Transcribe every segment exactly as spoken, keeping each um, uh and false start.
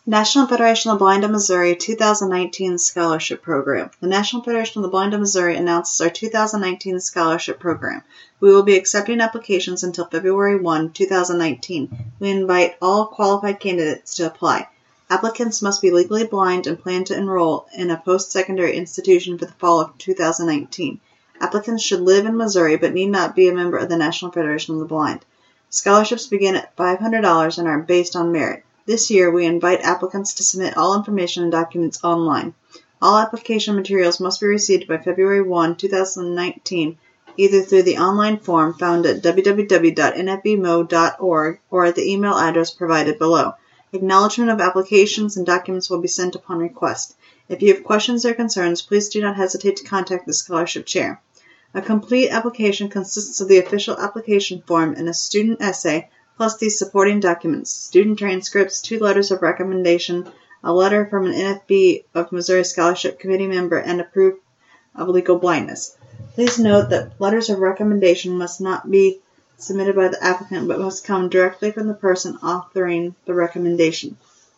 National Federation of the Blind of Missouri two thousand nineteen Scholarship Program. The National Federation of the Blind of Missouri announces our two thousand nineteen Scholarship Program. We will be accepting applications until February first, two thousand nineteen. We invite all qualified candidates to apply. Applicants must be legally blind and plan to enroll in a post-secondary institution for the fall of two thousand nineteen. Applicants should live in Missouri but need not be a member of the National Federation of the Blind. Scholarships begin at five hundred dollars and are based on merit. This year, we invite applicants to submit all information and documents online. All application materials must be received by February first, two thousand nineteen, either through the online form found at w w w dot n f b m o dot org or at the email address provided below. Acknowledgement of applications and documents will be sent upon request. If you have questions or concerns, please do not hesitate to contact the scholarship chair. A complete application consists of the official application form and a student essay, plus these supporting documents: student transcripts, two letters of recommendation, a letter from an N F B of Missouri Scholarship Committee member, and a proof of legal blindness. Please note that letters of recommendation must not be submitted by the applicant but must come directly from the person authoring the recommendation.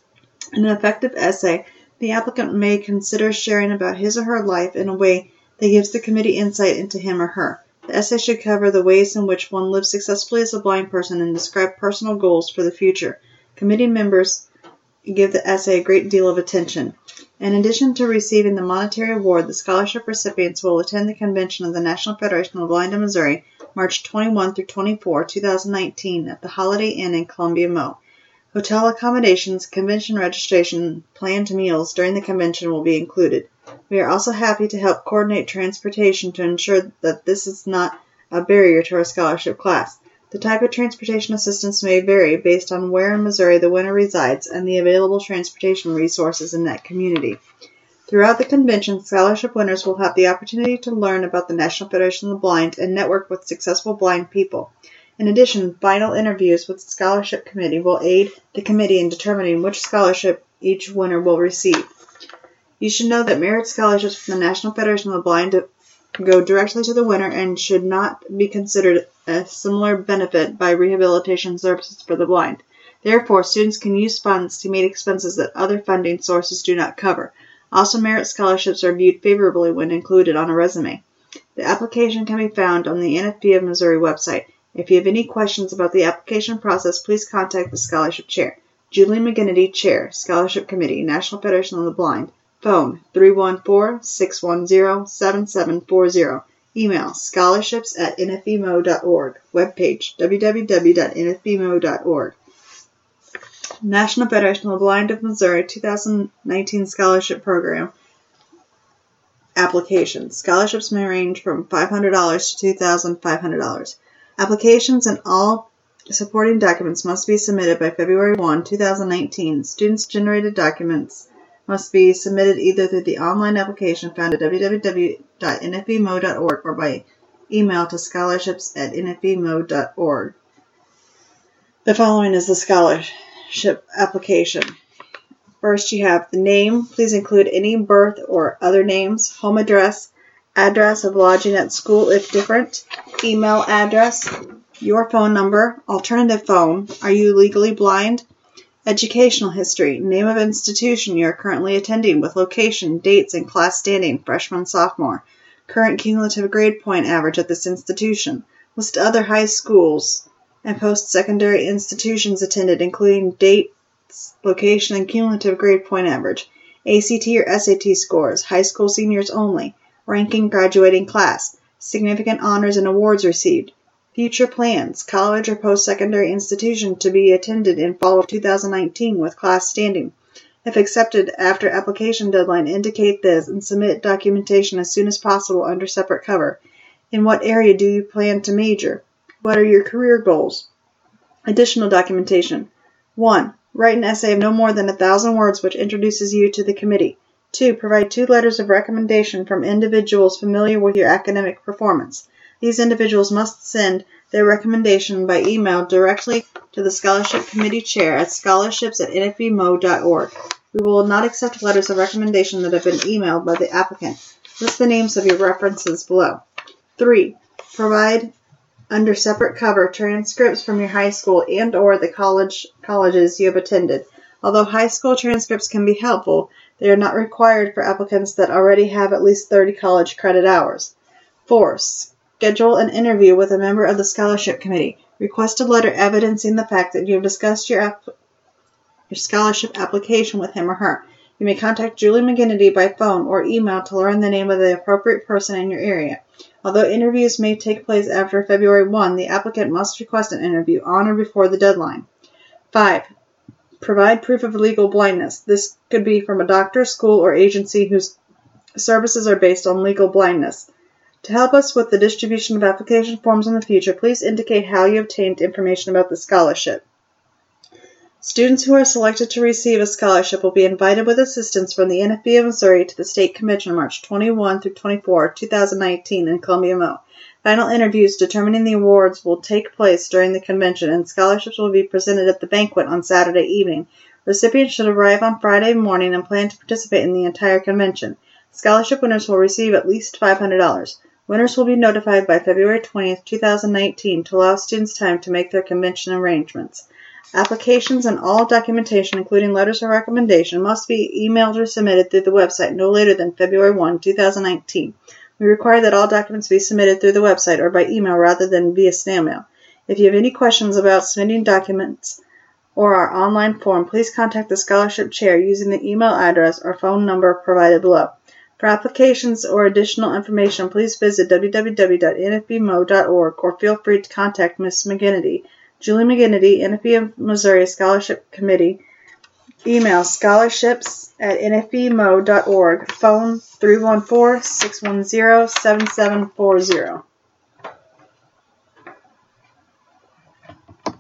In an effective essay, the applicant may consider sharing about his or her life in a way that gives the committee insight into him or her. The essay should cover the ways in which one lives successfully as a blind person and describe personal goals for the future. Committee members give the essay a great deal of attention. In addition to receiving the monetary award, the scholarship recipients will attend the convention of the National Federation of the Blind of Missouri, March twenty-first through twenty-fourth, two thousand nineteen, at the Holiday Inn in Columbia Mo. Hotel accommodations, convention registration, planned meals during the convention will be included. We are also happy to help coordinate transportation to ensure that this is not a barrier to our scholarship class. The type of transportation assistance may vary based on where in Missouri the winner resides and the available transportation resources in that community. Throughout the convention, scholarship winners will have the opportunity to learn about the National Federation of the Blind and network with successful blind people. In addition, final interviews with the scholarship committee will aid the committee in determining which scholarship each winner will receive. You should know that merit scholarships from the National Federation of the Blind go directly to the winner and should not be considered a similar benefit by rehabilitation services for the blind. Therefore, students can use funds to meet expenses that other funding sources do not cover. Also, merit scholarships are viewed favorably when included on a resume. The application can be found on the N F B of Missouri website. If you have any questions about the application process, please contact the scholarship chair. Julie McGinnity, Chair, Scholarship Committee, National Federation of the Blind. Phone three one four, six one zero, seven seven four zero. Email scholarships at n f b m o dot org. Webpage w w w dot n f b m o dot org. National Federation of the Blind of Missouri two thousand nineteen Scholarship Program Applications. Scholarships may range from five hundred dollars to two thousand five hundred dollars. Applications and all supporting documents must be submitted by February first, two thousand nineteen. Students-generated documents must be submitted either through the online application found at w w w dot n f b m o dot org or by email to scholarships at n f b m o dot org. The following is the scholarship application. First, you have the name. Please include any birth or other names, home address, address of lodging at school if different, email address, your phone number, alternative phone, are you legally blind, educational history, name of institution you are currently attending with location, dates, and class standing, freshman, sophomore, current cumulative grade point average at this institution, list other high schools and post-secondary institutions attended, including dates, location, and cumulative grade point average, A C T or S A T scores, high school seniors only, ranking graduating class, significant honors and awards received, future plans, college or post-secondary institution to be attended in fall of two thousand nineteen with class standing. If accepted after application deadline, indicate this and submit documentation as soon as possible under separate cover. In what area do you plan to major? What are your career goals? Additional documentation. one. Write an essay of no more than a thousand words which introduces you to the committee. two. Provide two letters of recommendation from individuals familiar with your academic performance. These individuals must send their recommendation by email directly to the Scholarship Committee Chair at scholarships at n f b m o dot org. We will not accept letters of recommendation that have been emailed by the applicant. List the names of your references below. three. Provide under separate cover transcripts from your high school and or the college colleges you have attended. Although high school transcripts can be helpful, they are not required for applicants that already have at least thirty college credit hours. four. Schedule an interview with a member of the scholarship committee. Request a letter evidencing the fact that you have discussed your, app- your scholarship application with him or her. You may contact Julie McGinnity by phone or email to learn the name of the appropriate person in your area. Although interviews may take place after February first, the applicant must request an interview on or before the deadline. five. Provide proof of legal blindness. This could be from a doctor, school, or agency whose services are based on legal blindness. To help us with the distribution of application forms in the future, please indicate how you obtained information about the scholarship. Students who are selected to receive a scholarship will be invited with assistance from the N F B of Missouri to the State Convention March twenty-first through twenty-fourth, two thousand nineteen in Columbia, Mo. Final interviews determining the awards will take place during the convention, and scholarships will be presented at the banquet on Saturday evening. Recipients should arrive on Friday morning and plan to participate in the entire convention. Scholarship winners will receive at least five hundred dollars. Winners will be notified by February twentieth, two thousand nineteen to allow students time to make their convention arrangements. Applications and all documentation, including letters of recommendation, must be emailed or submitted through the website no later than February first, two thousand nineteen. We require that all documents be submitted through the website or by email rather than via snail mail. If you have any questions about submitting documents or our online form, please contact the scholarship chair using the email address or phone number provided below. For applications or additional information, please visit w w w dot n f b mo dot org or feel free to contact Miz McGinnity. Julie McGinnity, N F B of Missouri Scholarship Committee. Email scholarships at n f b mo dot org. Phone three one four, six one zero, seven seven four zero.